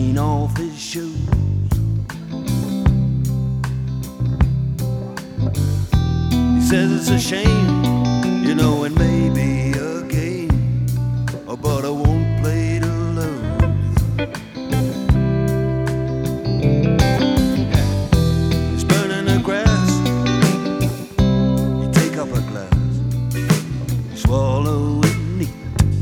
chain off his shoes. He says it's a shame, you know, it may be a game, but I won't play to lose. He's burning the grass, you take up a glass, you swallow it neat.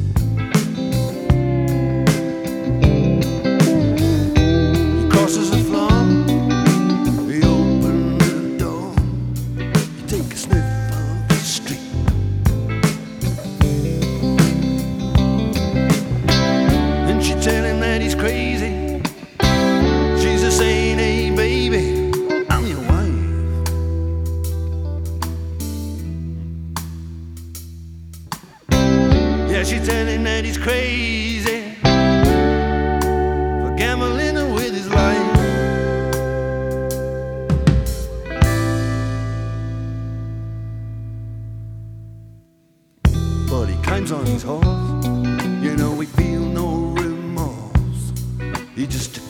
He crosses the floor, he opens the door, you take a sniff of the street. And she tell him that he's crazy. She's a saying, hey baby, I'm your wife. Yeah, she tell him that he's crazy for gambling with his life. But he climbs on his horse, you know, he feel no remorse. He just